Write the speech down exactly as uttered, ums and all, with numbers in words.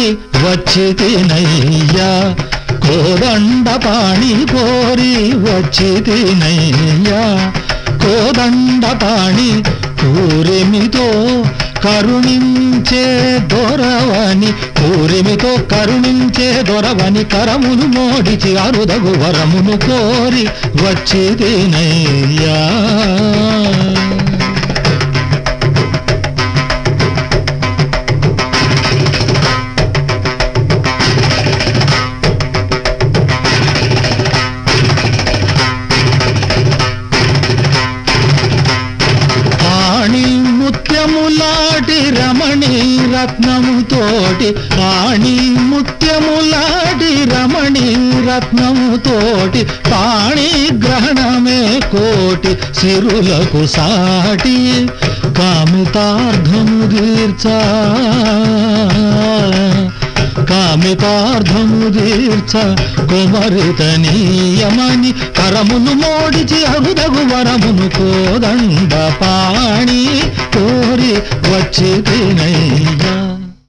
వచ్చి తినయ్యా కోదండ పాణి కోరి వచ్చి తినయ్యా కోదండ పాణి కూరిమితో కరుణించే దొరవని కూరిమితో కరుణించే దొరవని కరమును మోడిచి అరుదగు వరమును కోరి వచ్చి తినయ్యా ముత్యములాటి రమణి రత్నముతోటి పాణి ముత్యములాటి రమణి రత్నముతోటి పాణి గ్రహణమే కోటి సిరులకు సాటి కామితార్థము తీర్చా కామితార్థము తీర్చ కుమరితనీయమని కరమును మోడిచి అరుదగు వరమును కోదండ పాణి కోరి వచ్చి తినయ్యా